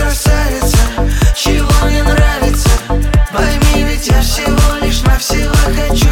красавица, чего не нравится? Пойми, ведь я всего лишь навсего хочу